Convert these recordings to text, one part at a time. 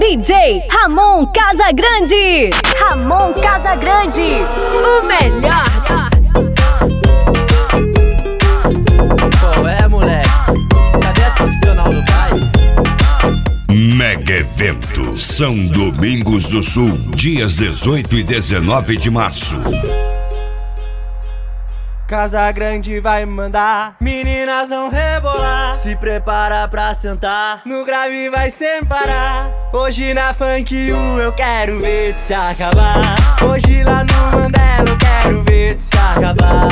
DJ Ramon Casagrande. Ramon Casagrande, o melhor. Qual é, moleque? Cadê as profissional do baile? Mega Evento São Domingos do Sul, dias 18 e 19 de março. Casagrande vai mandar, meninas vão rebolar. Se prepara pra sentar, no grave vai sem parar. Hoje na Funk U eu quero ver tu se acabar. Hoje lá no Mandela eu quero ver tu se acabar.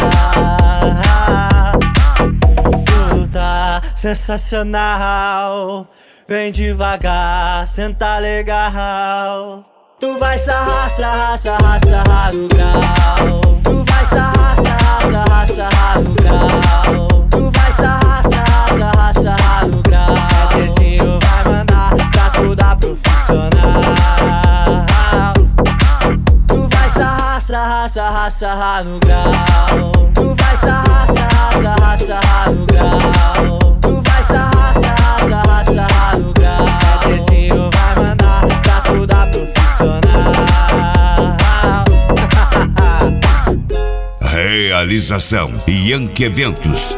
Tu tá sensacional, vem devagar, senta legal. Tu vai sarrar, sarrar, sarrar, sarrar no grau. Tu vai sarrar, sarrar, sarrar, sarrar no grau. Tu vai sarrar, sarrar, sarrar, sarrar no grau. Petezinho vai mandar pra toda profissional. Tu vai sarrar, sarrar, sarrar, sarrar no grau. Tu vai sarrar, sarrar, sarrar, sarrar no grau. Tu vai sarrar, sarrar, sarrar, sarrar no grau. Petezinho vai mandar pra toda profissional. Realização Yankee Eventos.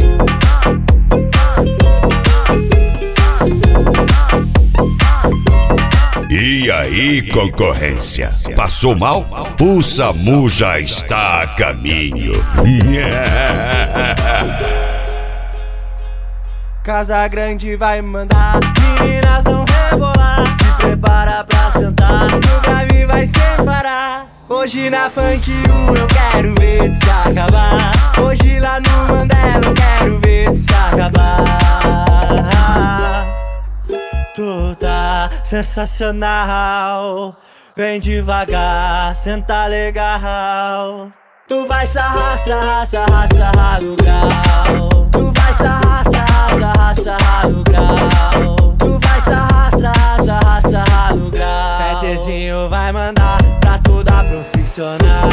E aí, concorrência? Passou mal? O SAMU já está a caminho. Casagrande vai mandar, meninas vão rebolar. Se prepara pra sentar, no grave vai sem parar. Hoje na Funk U eu quero ver tu se acabar. Hoje lá no Mandela eu quero ver tu se acabar. Tu tá sensacional, vem devagar, senta legal. Tu vai sarrar, sarrar, sarrar, sarrar no grau. Tu vai sarrar, sarrar, sarrar, sarrar no grau. Tu vai sarrar, sarrar, sarrar, sarrar no grau. Petezinho vai mandar pra toda profissional.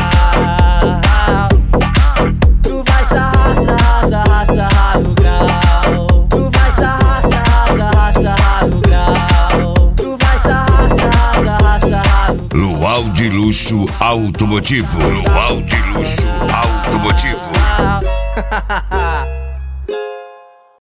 Tu vai sarrar, sarrar, sarrar, sarrar no grau. Tu vai sarrar, sarrar, sarrar, sarrar no grau. Tu vai sarrar, sarrar, sarrar, sarrar no grau. Luau de Luxo Automotivo. Luau de Luxo Automotivo.